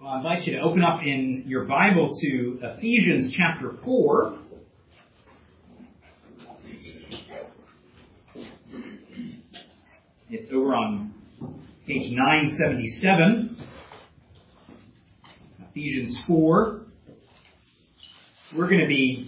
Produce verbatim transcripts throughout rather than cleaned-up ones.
Well, I invite you to open up in your Bible to Ephesians chapter four. It's over on page nine seventy-seven. Ephesians four. We're going to be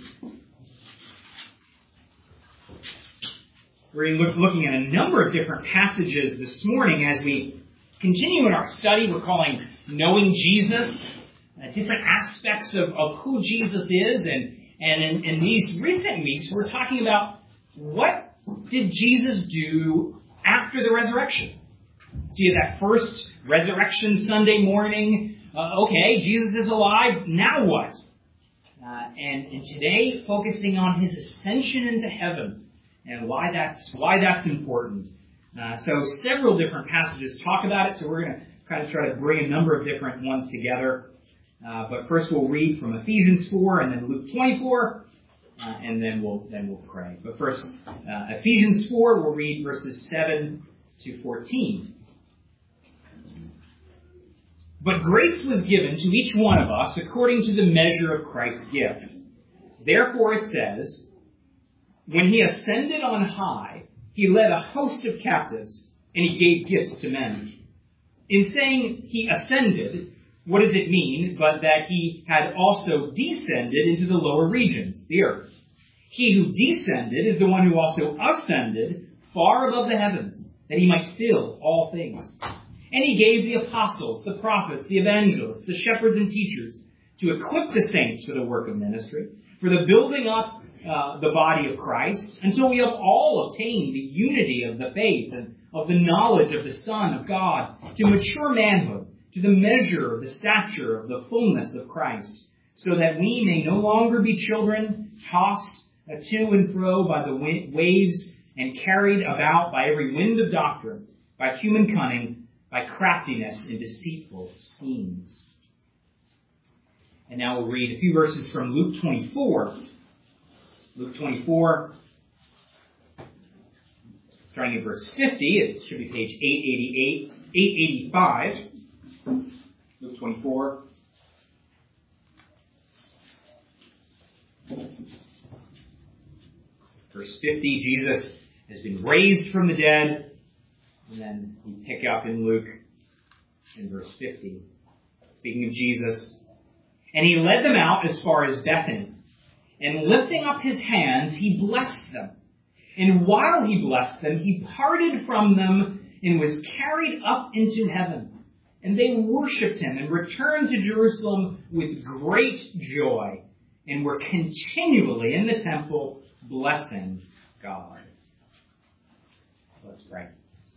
we're look, looking at a number of different passages this morning as we continue in our study we're calling Knowing Jesus, uh, different aspects of, of who Jesus is. And, and in, in these recent weeks, we're talking about what did Jesus do after the resurrection. See, that first resurrection Sunday morning, uh, okay, Jesus is alive, now what? Uh, and, and today, focusing on his ascension into heaven and why that's, why that's important. Uh, so several different passages talk about it, so we're going to kind of try to bring a number of different ones together. Uh, but first we'll read from Ephesians four and then Luke twenty-four, uh, and then we'll then we'll pray. But first, uh, Ephesians four, we'll read verses seven to fourteen. But grace was given to each one of us according to the measure of Christ's gift. Therefore it says, when he ascended on high, he led a host of captives, and he gave gifts to men. In saying he ascended, what does it mean but that he had also descended into the lower regions, the earth? He who descended is the one who also ascended far above the heavens, that he might fill all things. And he gave the apostles, the prophets, the evangelists, the shepherds and teachers to equip the saints for the work of ministry, for the building up uh, the body of Christ, until we have all obtained the unity of the faith and of the knowledge of the Son of God, to mature manhood, to the measure of the stature of the fullness of Christ, so that we may no longer be children, tossed to and fro by the waves and carried about by every wind of doctrine, by human cunning, by craftiness and deceitful schemes. And now we'll read a few verses from Luke twenty-four. Luke twenty-four, starting at verse fifty, it should be page eight eighty-eight, eight eighty-five, Luke twenty-four. Verse fifty, Jesus has been raised from the dead. And then we pick up in Luke in verse fifty. Speaking of Jesus. And he led them out as far as Bethany. And lifting up his hands, he blessed them. And while he blessed them, he parted from them and was carried up into heaven. And they worshipped him and returned to Jerusalem with great joy and were continually in the temple blessing God. Let's pray.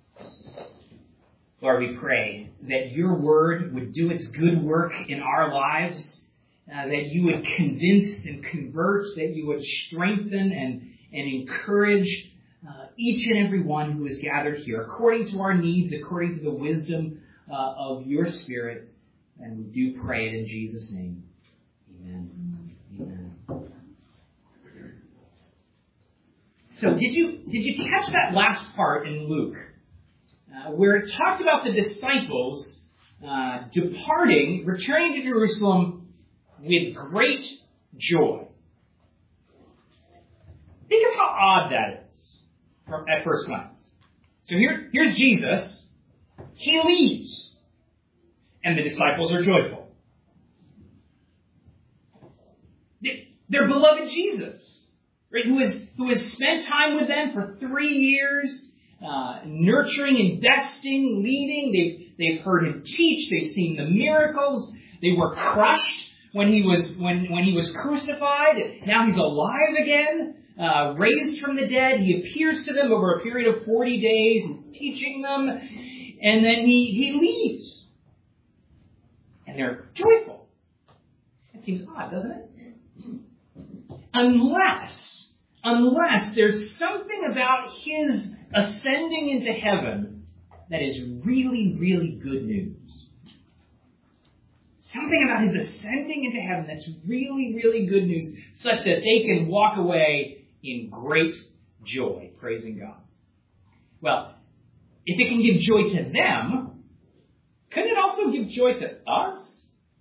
Lord, we pray that your word would do its good work in our lives, uh, that you would convince and convert, that you would strengthen and and encourage uh, each and every one who is gathered here, according to our needs, according to the wisdom uh, of your Spirit. And we do pray it in Jesus' name. Amen. Amen. So did you did you catch that last part in Luke, uh, where it talked about the disciples uh, departing, returning to Jerusalem with great joy? Think of how odd that is from, at first glance. So here, here's Jesus. He leaves. And the disciples are joyful. Their beloved Jesus, right, who, is, who has spent time with them for three years, uh, nurturing, investing, leading. They've, they've heard him teach. They've seen the miracles. They were crushed when he was, when, when he was crucified. Now he's alive again. Uh, raised from the dead. He appears to them over a period of forty days. He's teaching them. And then he, he leaves. And they're joyful. That seems odd, doesn't it? Unless, unless there's something about his ascending into heaven that is really, really good news. Something about his ascending into heaven that's really, really good news, such that they can walk away in great joy, praising God. Well, if it can give joy to them, couldn't it also give joy to us?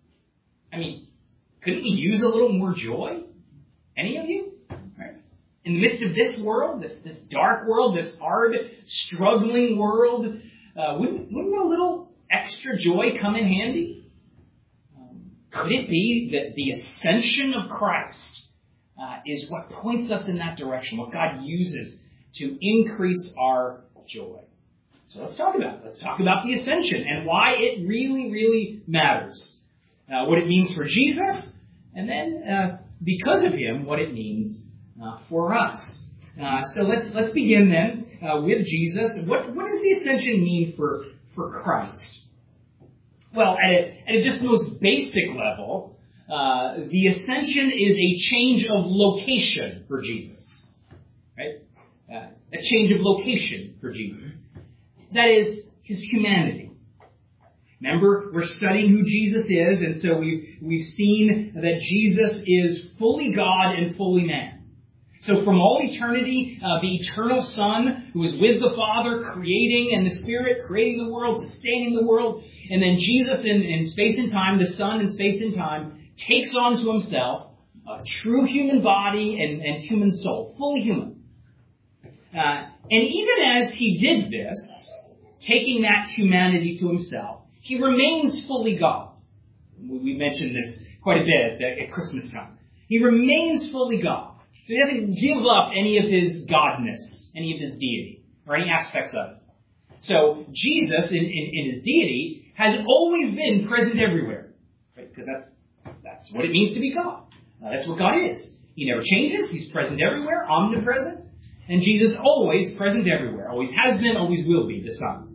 I mean, couldn't we use a little more joy? Any of you? Right? In the midst of this world, this, this dark world, this hard, struggling world, uh, wouldn't, wouldn't a little extra joy come in handy? Um, could it be that the ascension of Christ uh, is what points us in that direction, what God uses to increase our joy? So let's talk about it. Let's talk about the ascension and why it really, really matters. Uh, what it means for Jesus, and then uh, because of him, what it means uh, for us. Uh, so let's let's begin then uh, with Jesus. What what does the ascension mean for for Christ? Well, at a, at a just most basic level, uh, the ascension is a change of location for Jesus, right? Uh, a change of location for Jesus. That is his humanity. Remember, we're studying who Jesus is, and so we've, we've seen that Jesus is fully God and fully man. So from all eternity, uh, the eternal Son who is with the Father, creating, and the Spirit creating the world, sustaining the world, and then Jesus in, in space and time, the Son in space and time, takes on to himself a true human body and, and human soul, fully human. Uh, and even as he did this, taking that humanity to himself, he remains fully God. We mentioned this quite a bit at, at Christmas time. He remains fully God. So he doesn't give up any of his godness, any of his deity, or any aspects of it. So Jesus, in, in, in his deity, has always been present everywhere. Right? Because that's, that's what it means to be God. Uh, that's what God is. He never changes. He's present everywhere, omnipresent. And Jesus always present everywhere. Always has been, always will be, the Son.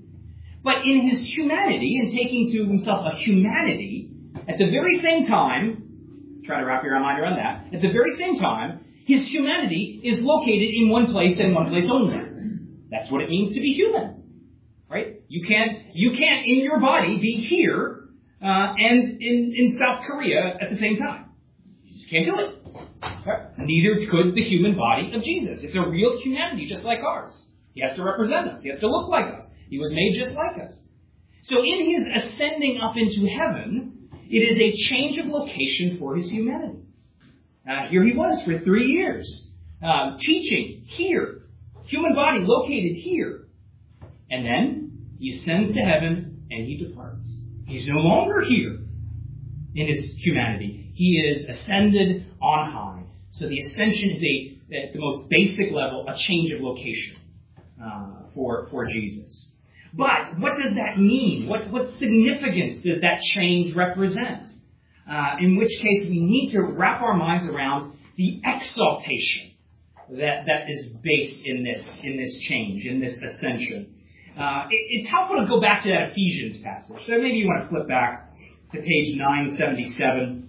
But in his humanity, and taking to himself a humanity, at the very same time, try to wrap your mind around that, at the very same time, his humanity is located in one place and one place only. That's what it means to be human. Right? You can't, you can't in your body be here uh, and in, in South Korea at the same time. You just can't do it. Right? Neither could the human body of Jesus. It's a real humanity just like ours. He has to represent us. He has to look like us. He was made just like us. So in his ascending up into heaven, it is a change of location for his humanity. Uh, here he was for three years, uh, teaching here, human body located here. And then he ascends to heaven and he departs. He's no longer here in his humanity. He is ascended on high. So the ascension is a, at the most basic level, a change of location uh, for, for Jesus. But what does that mean? What, what significance does that change represent? Uh, in which case we need to wrap our minds around the exaltation that, that is based in this, in this change, in this ascension. Uh, it, it's helpful to go back to that Ephesians passage. So maybe you want to flip back to page nine seventy-seven.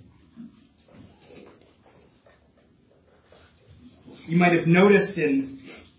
You might have noticed in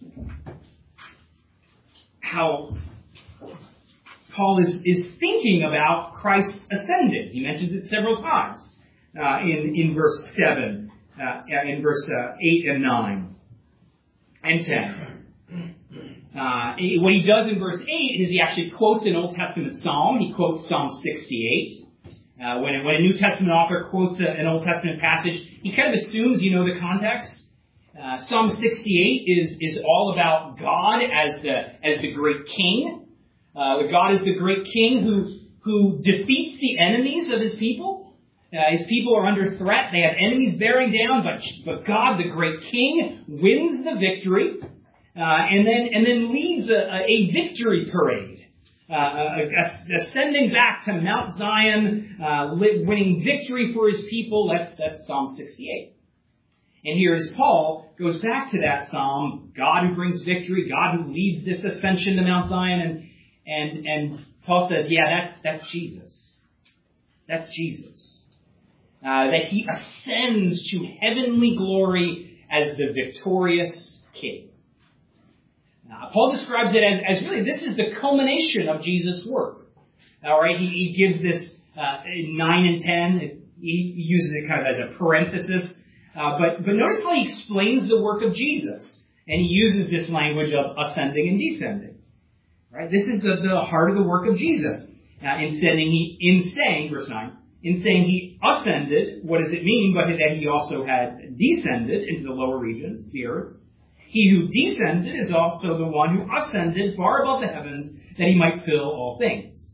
how Paul is, is thinking about Christ ascended. He mentions it several times uh, in, in verse seven, uh, in verse uh, eight and nine and ten. Uh, what he does in verse eight is he actually quotes an Old Testament psalm. He quotes Psalm sixty-eight. Uh, when, when a New Testament author quotes a, an Old Testament passage, he kind of assumes you know the context. Uh, Psalm sixty-eight is, is all about God as the, as the great king. Uh, the God is the great king who, who defeats the enemies of his people. Uh, his people are under threat. They have enemies bearing down, but, but God, the great king, wins the victory, uh, and then, and then leads a, a victory parade, uh, ascending back to Mount Zion, uh, winning victory for his people. That's, that's Psalm sixty-eight. And here as Paul goes back to that psalm, God who brings victory, God who leads this ascension to Mount Zion, and And and Paul says, yeah, that's that's Jesus. That's Jesus. Uh, that he ascends to heavenly glory as the victorious king. Uh, Paul describes it as, as really this is the culmination of Jesus' work. All right, he, he gives this uh, nine and ten. He uses it kind of as a parenthesis. Uh, but but notice how he explains the work of Jesus, and he uses this language of ascending and descending. Right? This is the, the heart of the work of Jesus. Uh, in sending, he, in saying, verse nine, In saying he ascended, what does it mean but that he also had descended into the lower regions, the earth? He who descended is also the one who ascended far above the heavens that he might fill all things.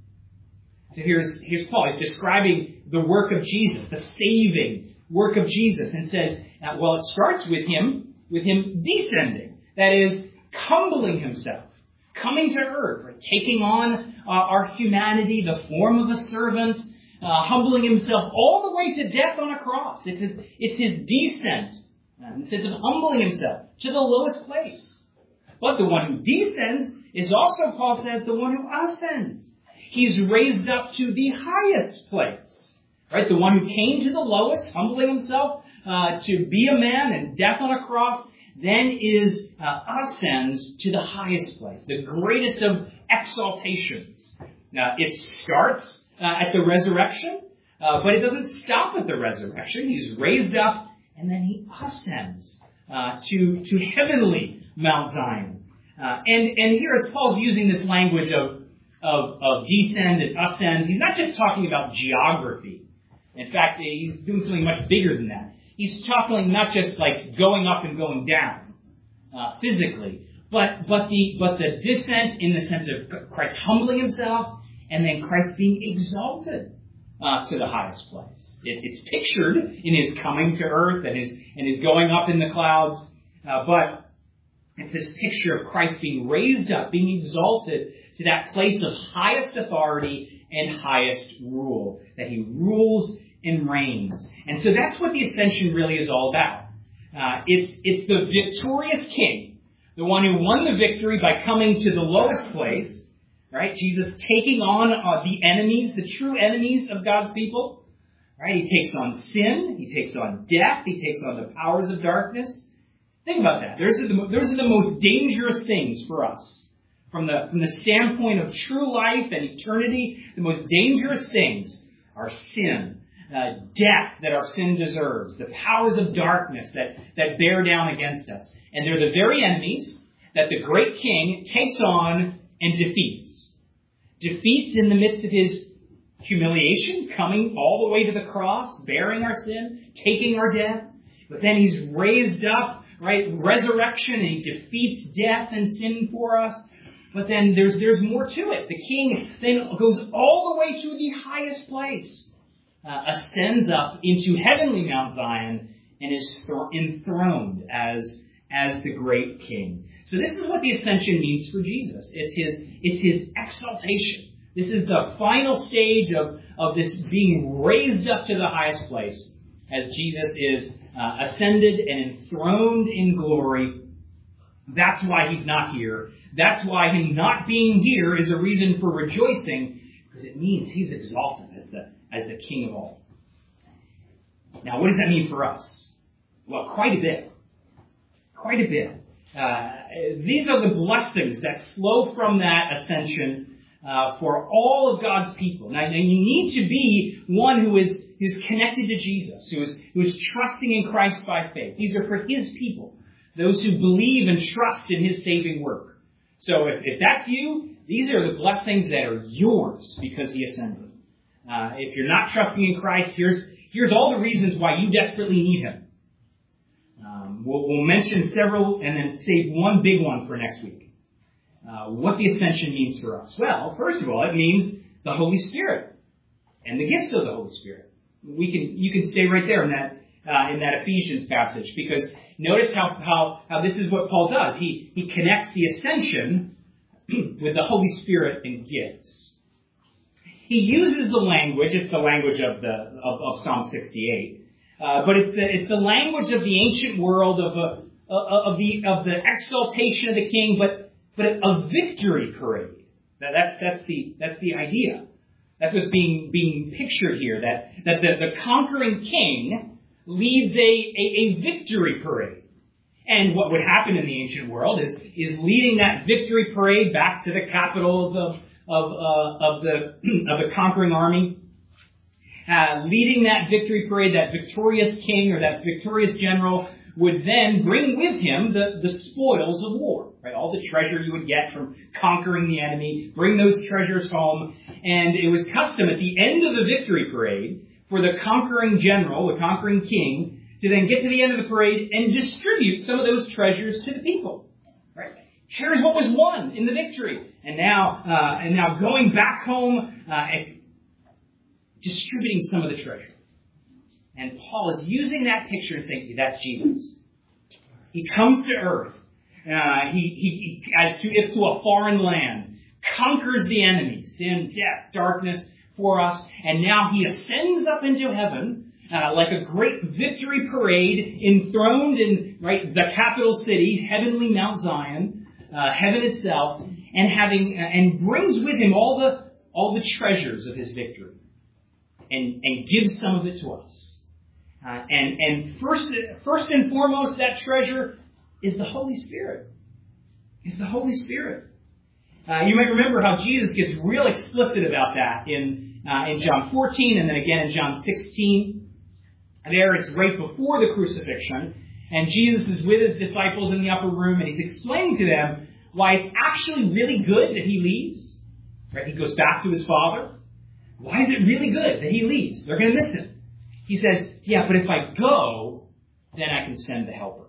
So here's, here's Paul. He's describing the work of Jesus, the saving work of Jesus, and says, uh, well, it starts with him, with him descending. That is, humbling himself, coming to earth, right? Taking on uh, our humanity, the form of a servant, uh, humbling himself all the way to death on a cross. It's his, it's his descent. Instead of humbling himself to the lowest place. But the one who descends is also, Paul says, the one who ascends. He's raised up to the highest place. Right? The one who came to the lowest, humbling himself uh, to be a man and death on a cross, then is uh, ascends to the highest place, the greatest of exaltations. Now, it starts uh, at the resurrection, uh, but it doesn't stop at the resurrection. He's raised up, and then he ascends uh, to, to heavenly Mount Zion. Uh, and, and here, as Paul's using this language of, of, of descend and ascend, he's not just talking about geography. In fact, he's doing something much bigger than that. He's talking not just like going up and going down uh, physically, but but the but the descent in the sense of Christ humbling himself and then Christ being exalted uh, to the highest place. It, it's pictured in his coming to earth and his and his going up in the clouds, uh, but it's this picture of Christ being raised up, being exalted to that place of highest authority and highest rule, that he rules and reigns. And so that's what the ascension really is all about. Uh, it's, it's the victorious king, the one who won the victory by coming to the lowest place, right? Jesus taking on uh, the enemies, the true enemies of God's people, right? He takes on sin, he takes on death, he takes on the powers of darkness. Think about that. Those are the, those are the most dangerous things for us. From the, from the standpoint of true life and eternity, the most dangerous things are sin, uh, death that our sin deserves, the powers of darkness that, that bear down against us. And they're the very enemies that the great king takes on and defeats. Defeats in the midst of his humiliation, coming all the way to the cross, bearing our sin, taking our death. But then he's raised up, right? Resurrection, and he defeats death and sin for us. But then there's there's more to it. The king then goes all the way to the highest place, uh, ascends up into heavenly Mount Zion, and is th- enthroned as as the great king. So this is what the ascension means for Jesus. It's his it's his exaltation. This is the final stage of, of this being raised up to the highest place as Jesus is uh, ascended and enthroned in glory. That's why he's not here. That's why him not being here is a reason for rejoicing, because it means he's exalted as the as the King of all. Now, what does that mean for us? Well, quite a bit. Quite a bit. Uh, these are the blessings that flow from that ascension uh, for all of God's people. Now, now, you need to be one who is, who is connected to Jesus, who is, who is trusting in Christ by faith. These are for his people, those who believe and trust in his saving work. So if, if that's you, these are the blessings that are yours because he ascended. Uh, if you're not trusting in Christ, here's here's all the reasons why you desperately need him. Um, we'll, we'll mention several and then save one big one for next week. Uh, what the ascension means for us. Well, first of all, it means the Holy Spirit and the gifts of the Holy Spirit. We can you can stay right there in that uh, in that Ephesians passage, because notice how, how, how this is what Paul does. He, he connects the ascension with the Holy Spirit and gifts. He uses the language, it's the language of the of, of Psalm sixty-eight, uh, but it's the, it's the language of the ancient world of a, of the of the exaltation of the king, but but a victory parade. That, that's that's the that's the idea. That's what's being being pictured here. That that the, the conquering king leads a, a, a victory parade. And what would happen in the ancient world is, is leading that victory parade back to the capital of the, of, uh, of the, of the conquering army. Uh, leading that victory parade, that victorious king or that victorious general would then bring with him the, the spoils of war, right? All the treasure you would get from conquering the enemy, bring those treasures home. And it was custom at the end of the victory parade for the conquering general, the conquering king, to then get to the end of the parade and distribute some of those treasures to the people. Right? Here's what was won in the victory. And now, uh, and now going back home uh, and distributing some of the treasure. And Paul is using that picture and saying, that's Jesus. He comes to earth. Uh, he, he, he, as to if to a foreign land, conquers the enemy, sin, death, darkness for us. And now he ascends up into heaven uh, like a great victory parade, enthroned in right the capital city, heavenly Mount Zion, uh, heaven itself, and having uh, and brings with him all the all the treasures of his victory, and and gives some of it to us. Uh, and and first first and foremost, that treasure is the Holy Spirit. Is the Holy Spirit. Uh, you might remember how Jesus gets real explicit about that in uh, in John fourteen and then again in John sixteen. There it's right before the crucifixion, and Jesus is with his disciples in the upper room, and he's explaining to them why it's actually really good that he leaves. Right? He goes back to his Father. Why is it really good that he leaves? They're going to miss him. He says, yeah, but if I go, then I can send the Helper.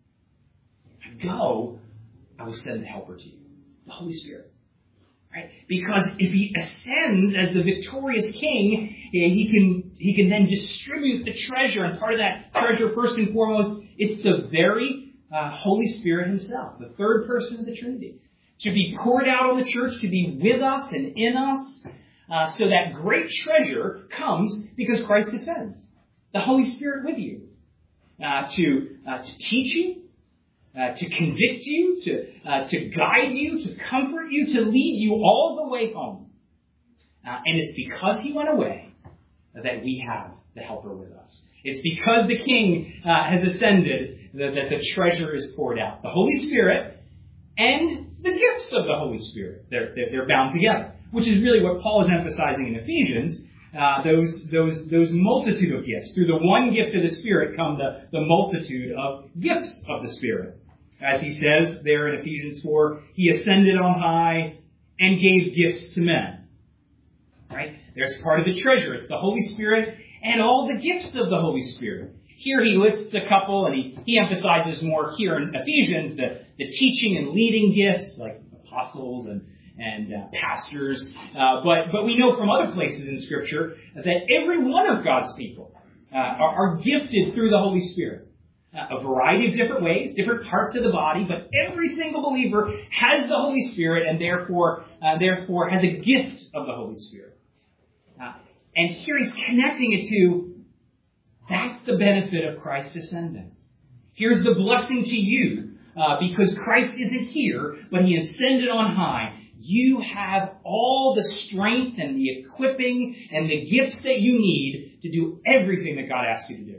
If I go, I will send the Helper to you, the Holy Spirit. Right? Because if he ascends as the victorious king, he can he can then distribute the treasure. And part of that treasure, first and foremost, it's the very uh, Holy Spirit himself, the third person of the Trinity, to be poured out on the church, to be with us and in us. Uh, so that great treasure comes because Christ descends. The Holy Spirit with you uh, to uh, to teach you, Uh, to convict you, to uh, to guide you, to comfort you, to lead you all the way home. Uh, and it's because he went away that we have the Helper with us. It's because the King uh, has ascended that, that the treasure is poured out. The Holy Spirit and the gifts of the Holy Spirit. They're, they're, they're bound together, which is really what Paul is emphasizing in Ephesians. Uh, those those those multitude of gifts. Through the one gift of the Spirit come the, the multitude of gifts of the Spirit. As he says there in Ephesians four, he ascended on high and gave gifts to men. Right? There's part of the treasure. It's the Holy Spirit and all the gifts of the Holy Spirit. Here he lists a couple, and he, he emphasizes more here in Ephesians, the, the teaching and leading gifts, like apostles and, and uh, pastors. Uh, but, but we know from other places in Scripture that every one of God's people uh, are, are gifted through the Holy Spirit. A variety of different ways, different parts of the body, but every single believer has the Holy Spirit and therefore uh, therefore has a gift of the Holy Spirit. Uh, and here he's connecting it to, that's the benefit of Christ ascending. Here's the blessing to you, uh, because Christ isn't here, but he ascended on high. You have all the strength and the equipping and the gifts that you need to do everything that God asks you to do.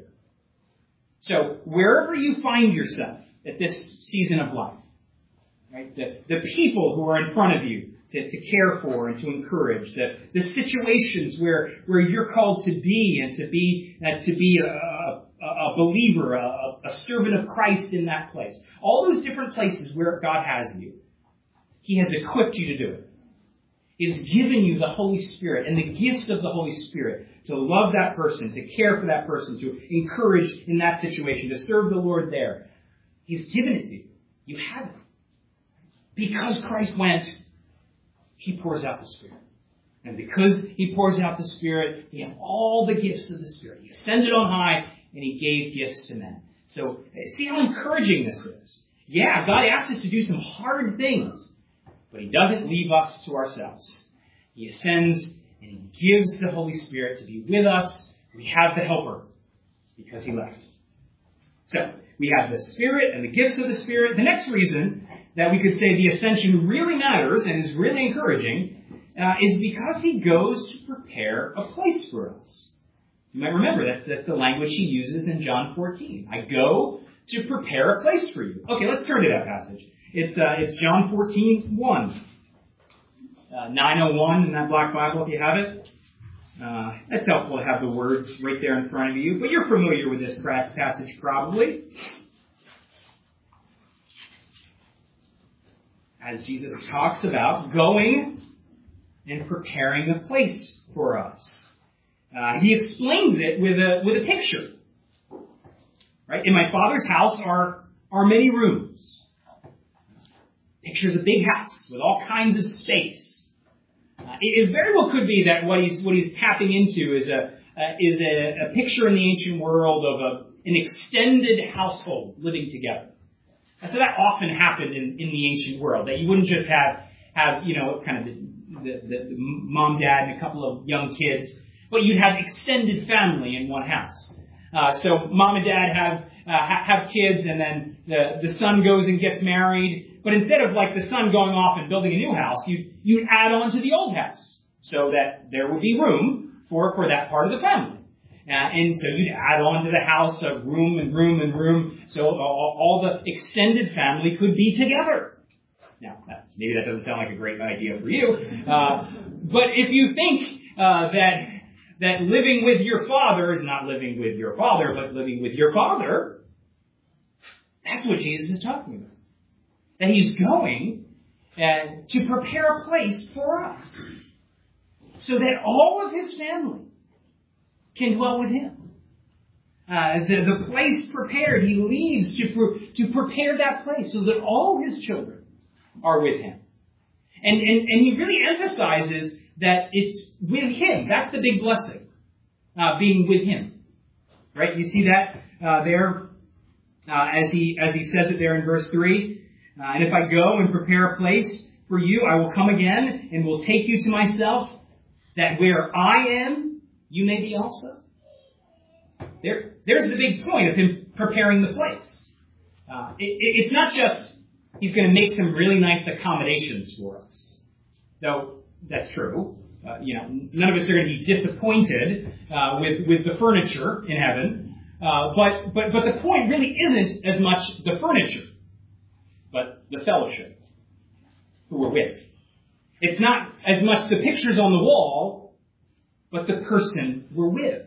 So wherever you find yourself at this season of life, right, the, the people who are in front of you to, to care for and to encourage, the, the situations where, where you're called to be and to be uh, to be a, a, a believer, a, a servant of Christ in that place, all those different places where God has you, he has equipped you to do it. He's given you the Holy Spirit and the gifts of the Holy Spirit to love that person, to care for that person, to encourage in that situation, to serve the Lord there. He's given it to you. You have it. Because Christ went, he pours out the Spirit. And because he pours out the Spirit, we have all the gifts of the Spirit. He ascended on high and he gave gifts to men. So see how encouraging this is. Yeah, God asks us to do some hard things. But he doesn't leave us to ourselves. He ascends and he gives the Holy Spirit to be with us. We have the Helper because he left. So we have the Spirit and the gifts of the Spirit. The next reason that we could say the ascension really matters and is really encouraging uh, is because he goes to prepare a place for us. You might remember that that's the language he uses in John fourteen. I go to prepare a place for you. Okay, let's turn to that passage. It's uh, it's John fourteen one. Uh, nine oh one in that black Bible if you have it. Uh, it's helpful to have the words right there in front of you, but you're familiar with this passage probably. As Jesus talks about going and preparing a place for us. Uh, he explains it with a with a picture. Right? In my Father's house are, are many rooms. Pictures a big house with all kinds of space. Uh, it, it very well could be that what he's what he's tapping into is a uh, is a, a picture in the ancient world of a, an extended household living together. And so that often happened in, in the ancient world, that you wouldn't just have have you know kind of the, the, the, the mom, dad, and a couple of young kids, but you'd have extended family in one house. Uh, so mom and dad have uh, ha- have kids, and then the the son goes and gets married. But instead of like the son going off and building a new house, you you add on to the old house so that there would be room for for that part of the family. Uh, and so you'd add on to the house of room and room and room, so all, all the extended family could be together. Now, that, maybe that doesn't sound like a great idea for you, uh, but if you think uh, that. that living with your father is not living with your father, but living with your father, that's what Jesus is talking about. That he's going uh, to prepare a place for us so that all of his family can dwell with him. Uh, the, the place prepared, he leaves to, pre- to prepare that place so that all his children are with him. And, and, and he really emphasizes that it's with him. That's the big blessing, uh, being with him. Right? You see that uh, there uh, as he as he says it there in verse three. Uh, and if I go and prepare a place for you, I will come again and will take you to myself, that where I am, you may be also. There, there's the big point of him preparing the place. Uh, it, it, it's not just he's going to make some really nice accommodations for us, though. That's true. Uh, you know, none of us are going to be disappointed uh, with with the furniture in heaven. Uh, but but but the point really isn't as much the furniture, but the fellowship who we're with. It's not as much the pictures on the wall, but the person we're with.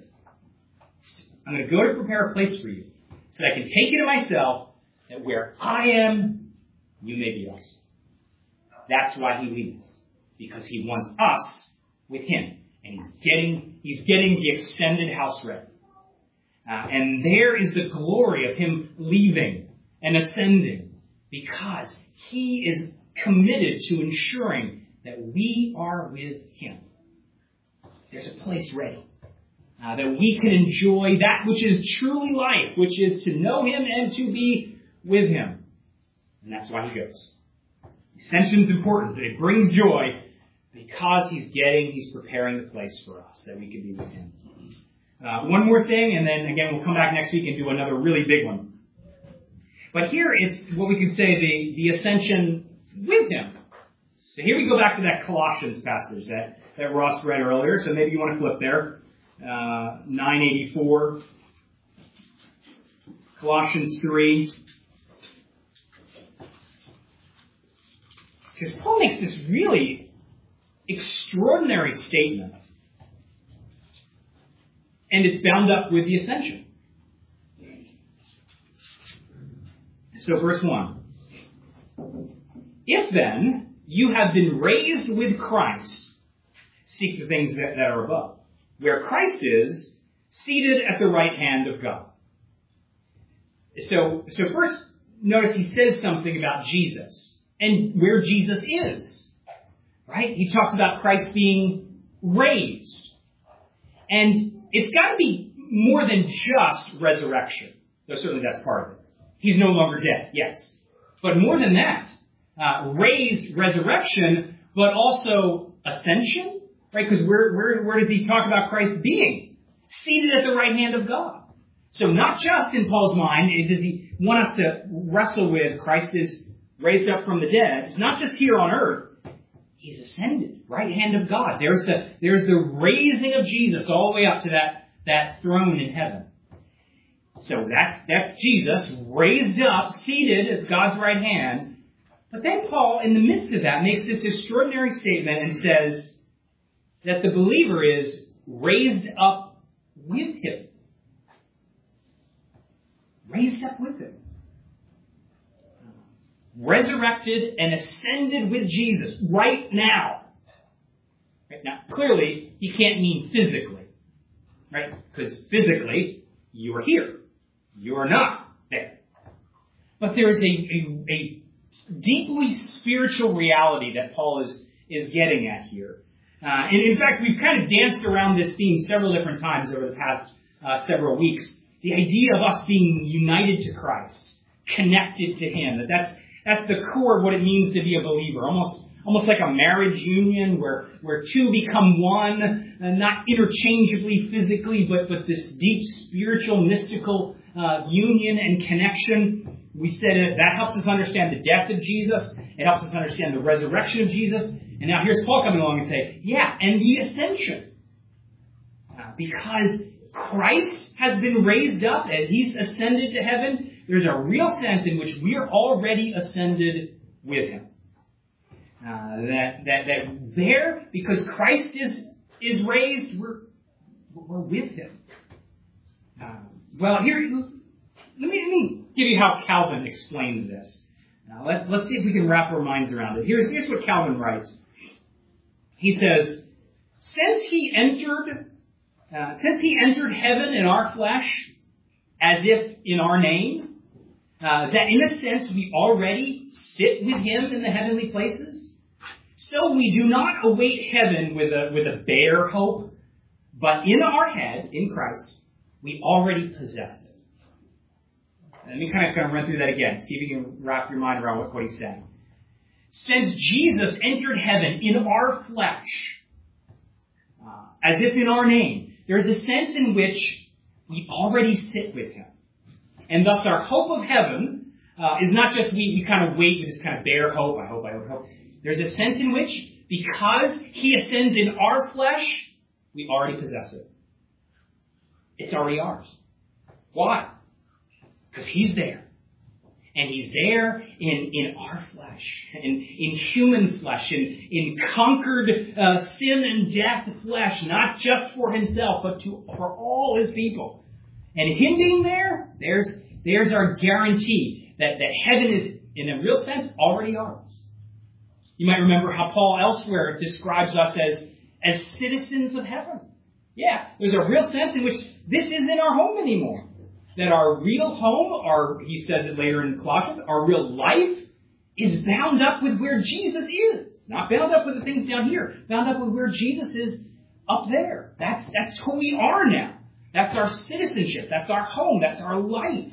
I'm going to go to prepare a place for you, so that I can take you to myself, that where I am, you may be also. That's why he leaves. Because he wants us with him. And he's getting he's getting the extended house ready. Uh, and there is the glory of him leaving and ascending. Because he is committed to ensuring that we are with him. There's a place ready. Uh, that we can enjoy that which is truly life. Which is to know him and to be with him. And that's why he goes. Ascension is important. It brings joy. Because he's getting, he's preparing the place for us, that we can be with him. Uh, one more thing, and then again, we'll come back next week and do another really big one. But here it's what we could say the, the ascension with him. So here we go back to that Colossians passage that, that Ross read earlier. So maybe you want to flip there. Uh, nine eighty-four. Colossians three. Because Paul makes this really extraordinary statement. And it's bound up with the ascension. So verse one. If then you have been raised with Christ, seek the things that, that are above, where Christ is, seated at the right hand of God. So, so first, notice he says something about Jesus and where Jesus is. Right? He talks about Christ being raised. And it's got to be more than just resurrection. Though certainly that's part of it. He's no longer dead, yes. But more than that, uh, raised resurrection, but also ascension. Right? Because where, where, where does he talk about Christ being? Seated at the right hand of God. So not just in Paul's mind does he want us to wrestle with Christ is raised up from the dead. It's not just here on earth. He's ascended, right hand of God. There's the, there's the raising of Jesus all the way up to that, that throne in heaven. So that's, that's Jesus raised up, seated at God's right hand. But then Paul, in the midst of that, makes this extraordinary statement and says that the believer is raised up with him. Raised up with him. Resurrected and ascended with Jesus right now. Right now, clearly, he can't mean physically. right? Because physically, you are here. You are not there. But there is a, a, a deeply spiritual reality that Paul is, is getting at here. Uh, and in fact, we've kind of danced around this theme several different times over the past uh, several weeks. The idea of us being united to Christ, connected to Him. That that's, that's the core of what it means to be a believer. Almost Almost like a marriage union where, where two become one, and not interchangeably physically, but, but this deep spiritual, mystical uh, union and connection. We said it, that helps us understand the death of Jesus. It helps us understand the resurrection of Jesus. And now here's Paul coming along and say, yeah, and the ascension. Uh, because Christ has been raised up and He's ascended to heaven, there's a real sense in which we are already ascended with Him. Uh, that, that, that there, because Christ is, is raised, we're, we're with Him. Uh, well, here, let me, let me give you how Calvin explains this. Now, let, let's see if we can wrap our minds around it. Here's, here's what Calvin writes. He says, since He entered, uh, since He entered heaven in our flesh, as if in our name, uh, that in a sense we already sit with Him in the heavenly places, so we do not await heaven with a, with a bare hope, but in our head, in Christ, we already possess it. Let me kind of, kind of run through that again. See if you can wrap your mind around what, what he's saying. Since Jesus entered heaven in our flesh, uh, as if in our name, there's a sense in which we already sit with Him. And thus our hope of heaven uh, is not just we, we kind of wait with this kind of bare hope, I hope, I hope, I hope. There's a sense in which, because He ascends in our flesh, we already possess it. It's already ours. Why? Because He's there. And He's there in, in our flesh, in, in human flesh, in, in conquered uh, sin and death flesh, not just for Himself, but to, for all His people. And Him being there, there's, there's our guarantee that, that heaven is, in a real sense, already ours. You might remember how Paul elsewhere describes us as, as citizens of heaven. Yeah, there's a real sense in which this isn't our home anymore. That our real home, our, he says it later in Colossians, our real life is bound up with where Jesus is. Not bound up with the things down here. Bound up with where Jesus is up there. That's, that's who we are now. That's our citizenship. That's our home. That's our life.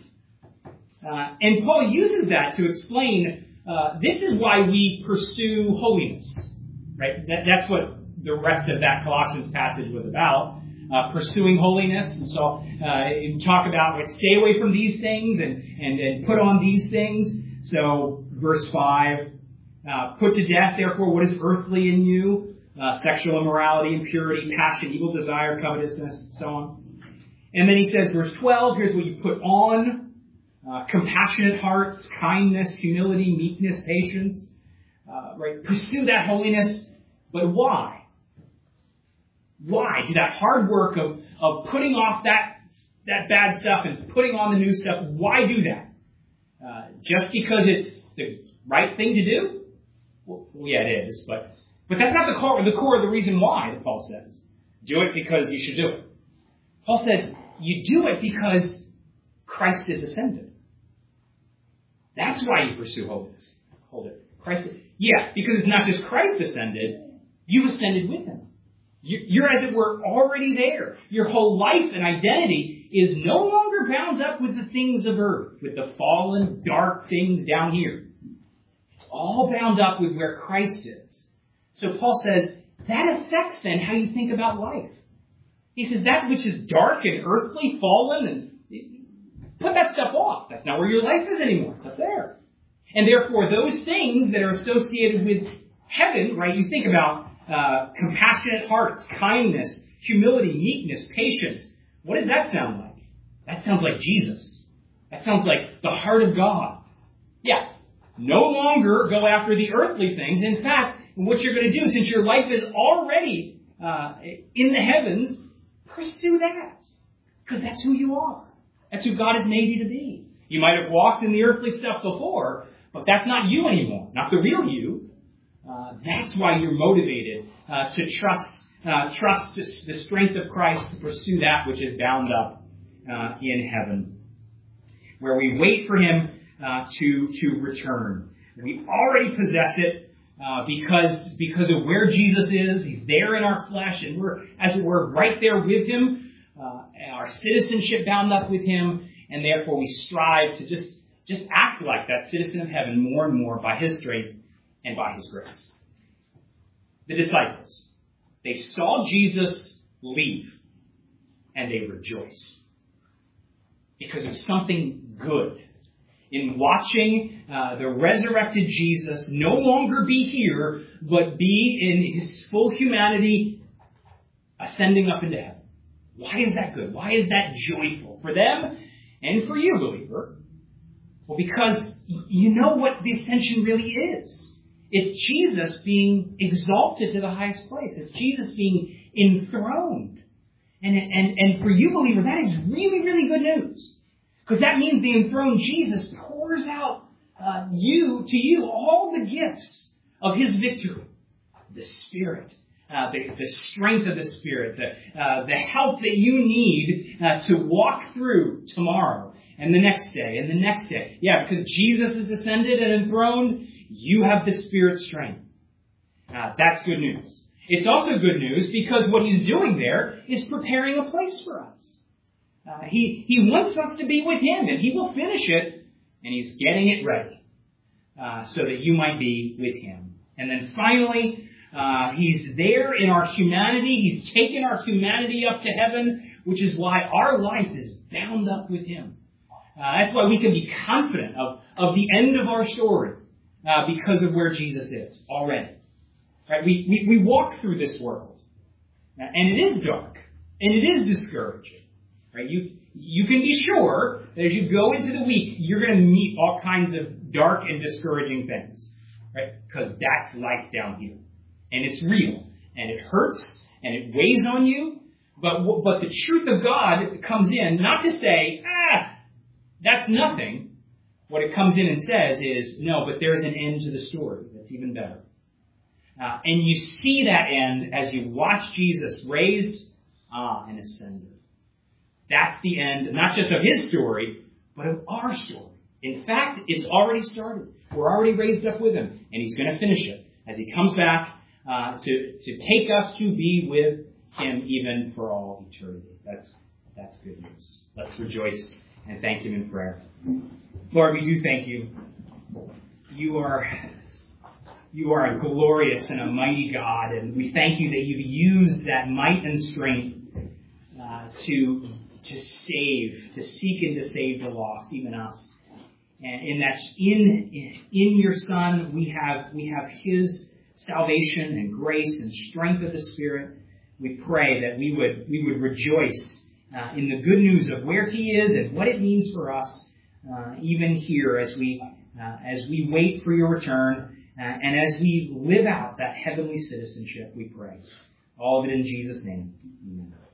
Uh, and Paul uses that to explain Uh, this is why we pursue holiness, right? That, that's what the rest of that Colossians passage was about, uh, pursuing holiness. And so, uh, you talk about, right, stay away from these things and, and, and put on these things. So, verse five, uh, put to death, therefore, what is earthly in you, uh, sexual immorality, impurity, passion, evil desire, covetousness, and so on. And then he says, verse twelve, here's what you put on. Uh, compassionate hearts, kindness, humility, meekness, patience. Uh, right? Pursue that holiness. But why? Why? Do that hard work of, of putting off that, that bad stuff and putting on the new stuff. Why do that? Uh, just because it's the right thing to do? Well, yeah, it is. But, but that's not the core, the core of the reason why, that Paul says. Do it because you should do it. Paul says you do it because Christ is ascended. That's why you pursue holiness. Hold it. Christ. Yeah, because it's not just Christ ascended. You've ascended with Him. You're, as it were, already there. Your whole life and identity is no longer bound up with the things of earth, with the fallen, dark things down here. It's all bound up with where Christ is. So Paul says, that affects then how you think about life. He says, that which is dark and earthly, fallen, and put that stuff off. That's not where your life is anymore. It's up there. And therefore, those things that are associated with heaven, right? You think about uh, compassionate hearts, kindness, humility, meekness, patience. What does that sound like? That sounds like Jesus. That sounds like the heart of God. Yeah. No longer go after the earthly things. In fact, what you're going to do, since your life is already uh, in the heavens, pursue that. Because that's who you are. That's who God has made you to be. You might have walked in the earthly stuff before, but that's not you anymore. Not the real you. Uh, that's why you're motivated uh, to trust uh, trust the strength of Christ to pursue that which is bound up uh, in heaven, where we wait for him uh, to, to return. We already possess it uh, because, because of where Jesus is. He's there in our flesh, and we're, as it were, right there with him, uh, our citizenship bound up with him, and therefore we strive to just, just act like that citizen of heaven more and more by his strength and by his grace. The disciples, they saw Jesus leave, and they rejoiced because of something good in watching uh, the resurrected Jesus no longer be here, but be in his full humanity ascending up into heaven. Why is that good? Why is that joyful for them and for you, believer? Well, because you know what the ascension really is. It's Jesus being exalted to the highest place. It's Jesus being enthroned. And, and, and for you, believer, that is really, really good news. Because that means the enthroned Jesus pours out uh, you to you all the gifts of his victory. The Spirit, uh, the, the strength of the Spirit, the, uh, the help that you need uh, to walk through tomorrow and the next day and the next day. Yeah, because Jesus is ascended and enthroned, you have the Spirit's strength. Uh, that's good news. It's also good news because what he's doing there is preparing a place for us. Uh, he, he wants us to be with him, and he will finish it, and he's getting it ready uh, so that you might be with him. And then finally, uh, he's there in our humanity. He's taken our humanity up to heaven, which is why our life is bound up with him. Uh, that's why we can be confident of, of the end of our story uh, because of where Jesus is already. Right? We, we, we walk through this world, and it is dark, and it is discouraging. Right? You you can be sure that as you go into the week, you're going to meet all kinds of dark and discouraging things, right? Because that's life down here, and it's real, and it hurts, and it weighs on you. But but the truth of God comes in not to say, ah, that's nothing. What it comes in and says is, no, but there's an end to the story that's even better. Uh, and you see that end as you watch Jesus raised ah, and ascended. That's the end, not just of his story, but of our story. In fact, it's already started. We're already raised up with him, and he's going to finish it as he comes back uh, to, to take us to be with him even for all eternity. That's, that's good news. Let's rejoice and thank him in prayer. Lord, we do thank you. You are, you are a glorious and a mighty God, and we thank you that you've used that might and strength uh, to to save, to seek and to save the lost, even us. And in that, in, in your Son, we have, we have his salvation and grace and strength of the Spirit. We pray that we would, we would rejoice uh, in the good news of where he is and what it means for us, uh, even here as we, uh, as we wait for your return, uh, and as we live out that heavenly citizenship, we pray. All of it in Jesus' name. Amen.